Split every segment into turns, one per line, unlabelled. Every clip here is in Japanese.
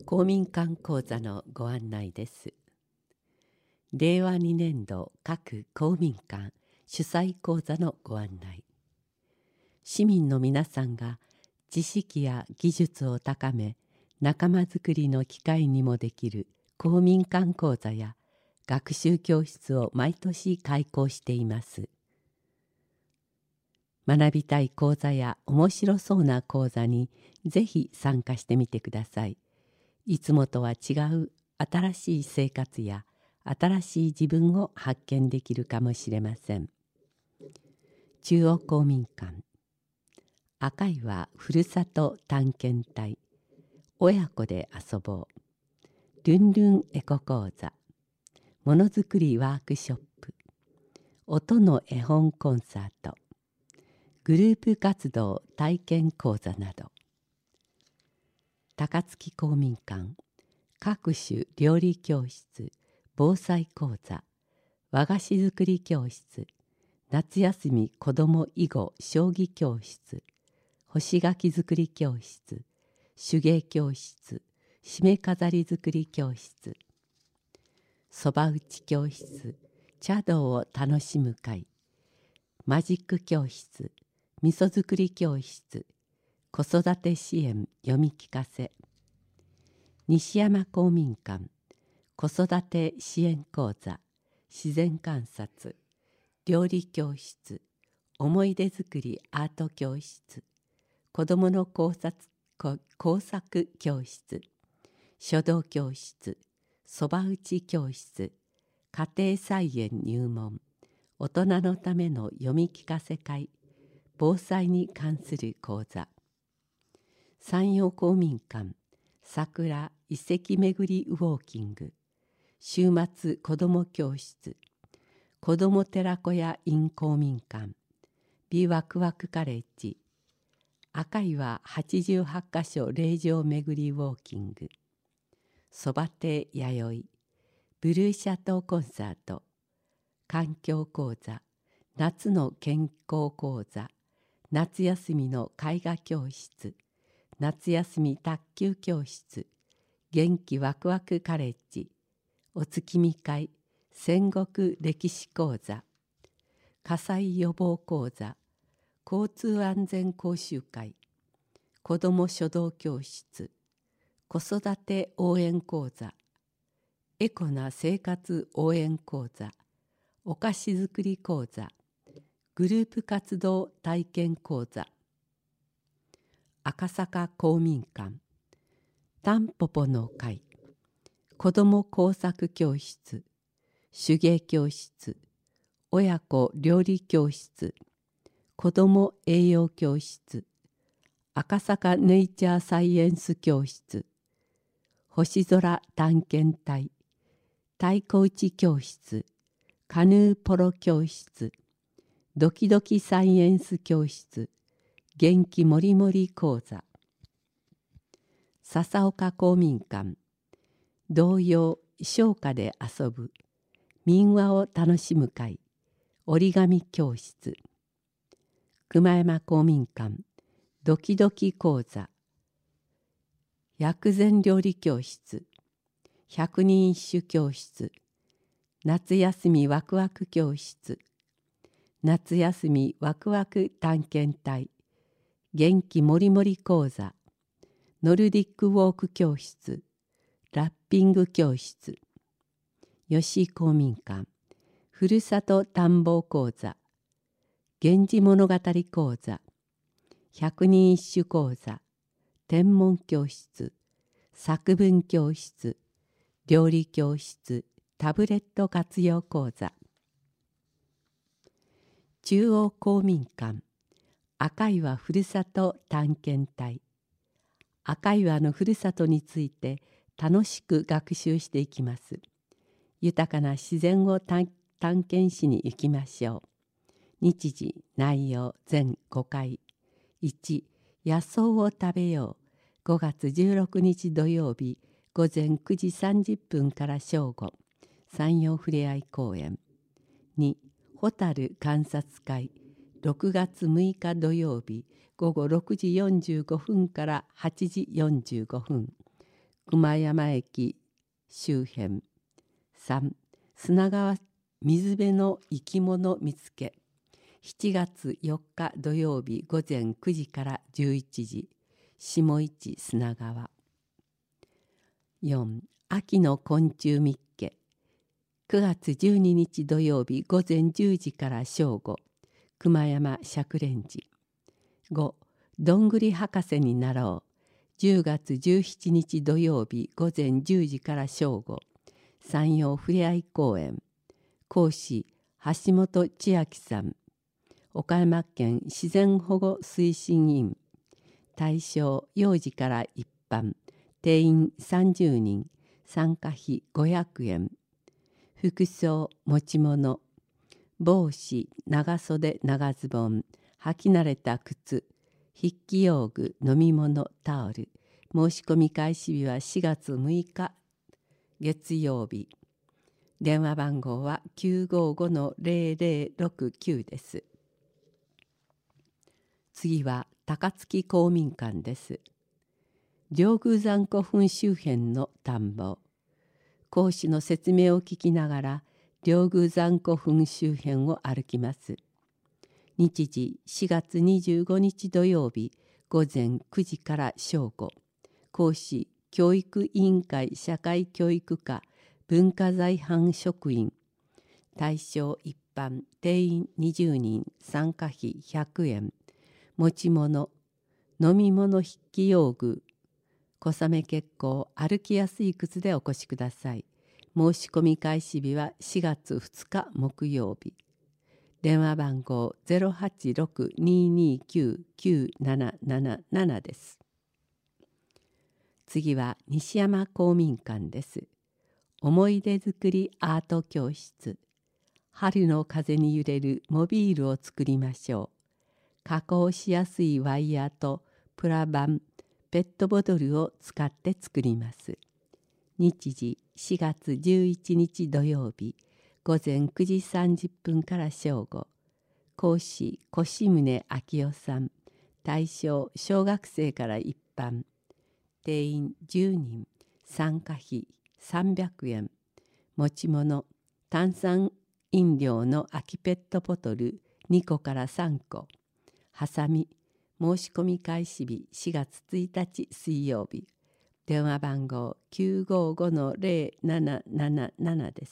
公民館講座のご案内です。令和2年度各公民館主催講座のご案内。市民の皆さんが知識や技術を高め、仲間づくりの機会にもできる公民館講座や学習教室を毎年開講しています。学びたい講座や面白そうな講座にぜひ参加してみてください。いつもとは違う新しい生活や新しい自分を発見できるかもしれません。中央公民館、赤いはふるさと探検隊、親子で遊ぼう、ルンルンエコ講座、ものづくりワークショップ、音の絵本コンサート、グループ活動体験講座など。高槻公民館、各種料理教室、防災講座、和菓子作り教室、夏休み子ども囲碁将棋教室、干し柿作り教室、手芸教室、締め飾り作り教室、そば打ち教室、茶道を楽しむ会、マジック教室、味噌作り教室、子育て支援読み聞かせ、西山公民館、子育て支援講座、自然観察、料理教室、思い出作りアート教室、子どもの工作教室、書道教室、そば打ち教室、家庭菜園入門、大人のための読み聞かせ会、防災に関する講座、山陽公民館、桜遺跡巡りウォーキング、週末子ども教室、子ども寺子屋 in 公民館、美ワクワクカレッジ、赤いは88カ所霊場巡りウォーキング、そば亭弥生、ブルーシャトーコンサート、環境講座、夏の健康講座、夏休みの絵画教室、夏休み卓球教室、元気ワクワクカレッジ、お月見会、戦国歴史講座、火災予防講座、交通安全講習会、子ども書道教室、子育て応援講座、エコな生活応援講座、お菓子作り講座、グループ活動体験講座、赤坂公民館、タンポポの会、子ども工作教室、手芸教室、親子料理教室、子ども栄養教室、赤坂ネイチャーサイエンス教室、星空探検隊、太鼓打ち教室、カヌーポロ教室、ドキドキサイエンス教室、元気もりもり講座、笹岡公民館、童謡唱歌で遊ぶ、民話を楽しむ会、折り紙教室、熊山公民館、ドキドキ講座、薬膳料理教室、百人一首教室、夏休みワクワク教室、夏休みワクワク探検隊、元気もりもり講座、ノルディックウォーク教室、ラッピング教室、吉井公民館、ふるさと田んぼ講座、源氏物語講座、百人一首講座、天文教室、作文教室、料理教室、タブレット活用講座、中央公民館、赤岩ふるさと探検隊、赤岩のふるさとについて楽しく学習していきます。豊かな自然を探検しに行きましょう。日時、内容、全5回。1、野草を食べよう。5月16日土曜日、午前9時30分から正午、山陽ふれあい公園。2、ホタル観察会。6月6日土曜日、午後6時45分から8時45分。 熊山駅周辺。3、砂川水辺の生き物見つけ。7月4日土曜日午前9時から11時、下市砂川。4、秋の昆虫見っけ。9月12日土曜日午前10時から正午、熊山釈蓮寺。5、どんぐり博士になろう。10月17日土曜日午前10時から正午、山陽ふれあい公園。講師橋本千秋さん。岡山県自然保護推進委員。対象幼児から一般。定員30人。参加費500円。服装持ち物。帽子、長袖長ズボン、履き慣れた靴、筆記用具、飲み物、タオル。申し込み開始日は4月6日月曜日。電話番号は 955-0069 です。次は高槻公民館です。両宮山古墳周辺の田んぼ。講師の説明を聞きながら両宮山古墳周辺を歩きます。日時4月25日土曜日午前9時から正午。講師教育委員会社会教育課文化財班職員。対象一般。定員20人。参加費100円。持ち物、飲み物、筆記用具、小雨結構、歩きやすい靴でお越しください。申し込み開始日は4月2日木曜日。電話番号 086-229-9777 です。次は西山公民館です。思い出作りアート教室。春の風に揺れるモビールを作りましょう。加工しやすいワイヤーとプラ板、ペットボトルを使って作ります。日時4月11日土曜日午前9時30分から正午。講師越宗明夫さん。対象小学生から一般。定員10人。参加費300円。持ち物炭酸飲料の空きペットボトル2個から3個。はさみ。申し込み開始日4月1日水曜日。電話番号 955-0777 です。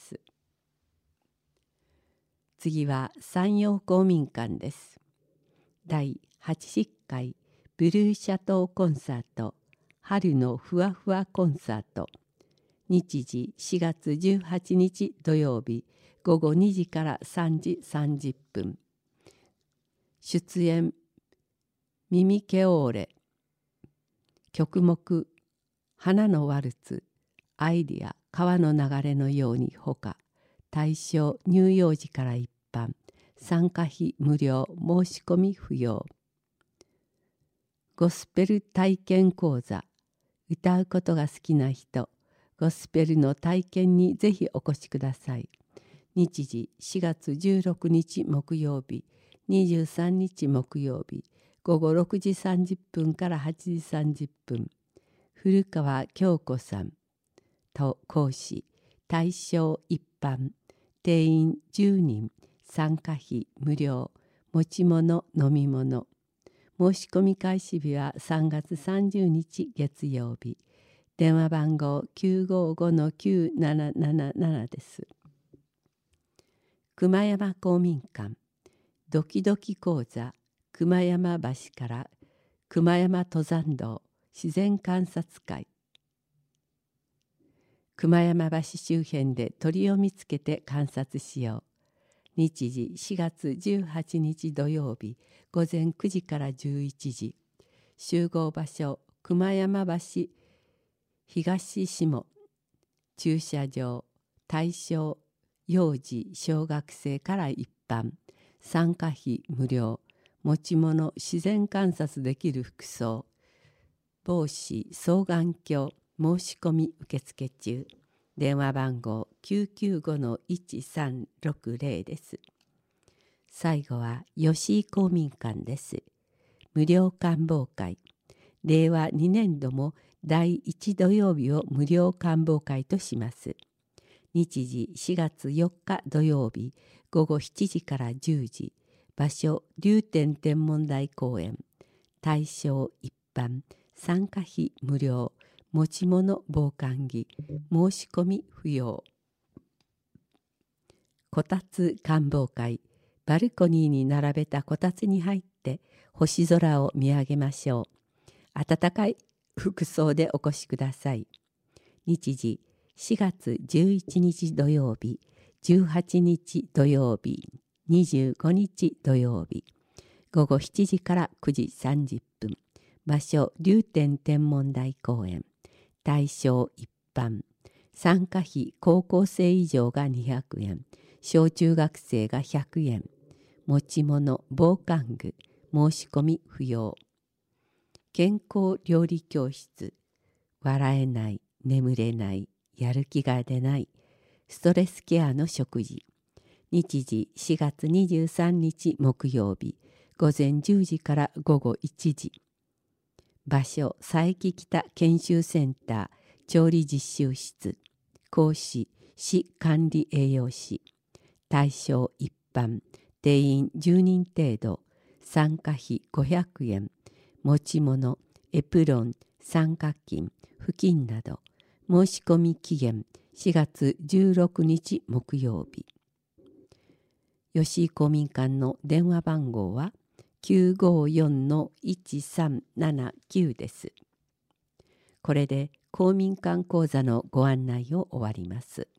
次は山陽公民館です。第80回ブルーシャトーコンサート春のふわふわコンサート。日時4月18日土曜日午後2時から3時30分。出演ミミケオーレ。曲目花のワルツ、アイディア川の流れのようにほか。対象乳幼児から一般。参加費無料。申し込み不要。ゴスペル体験講座。歌うことが好きな人、ゴスペルの体験にぜひお越しください。日時4月16日木曜日、23日木曜日、午後6時30分から8時30分。古川京子さんと講師。対象一般。定員10人。参加費無料。持ち物飲み物。申し込み開始日は3月30日月曜日。電話番号 955-9777 です。熊山公民館ドキドキ講座。熊山橋から熊山登山道自然観察会。熊山橋周辺で鳥を見つけて観察しよう。日時4月18日土曜日午前9時から11時。集合場所熊山橋東下。駐車場。対象幼児小学生から一般。参加費無料。持ち物自然観察できる服装。帽子双眼鏡。申し込み受付中。電話番号 995-1360 です。最後は吉井公民館です。無料観望会。令和2年度も第1土曜日を無料観望会とします。日時4月4日土曜日午後7時から10時。場所龍天天文台公園。対象一般。参加費無料。持ち物防寒着。申し込み不要。こたつ観望会。バルコニーに並べたこたつに入って星空を見上げましょう。暖かい服装でお越しください。日時4月11日土曜日、18日土曜日、25日土曜日。午後7時から9時30分。場所龍天天文台公園。対象一般。参加費高校生以上が200円。小中学生が100円。持ち物防寒具。申し込み不要。健康料理教室。笑えない、眠れない、やる気が出ない。ストレスケアの食事。日時4月23日木曜日。午前10時から午後1時。場所佐伯北研修センター調理実習室。講師市管理栄養士。対象一般。定員10人程度。参加費500円。持ち物エプロン、三角巾、布巾など。申し込み期限4月16日木曜日。吉井公民館の電話番号は 954-1379 です。これで公民館講座のご案内を終わります。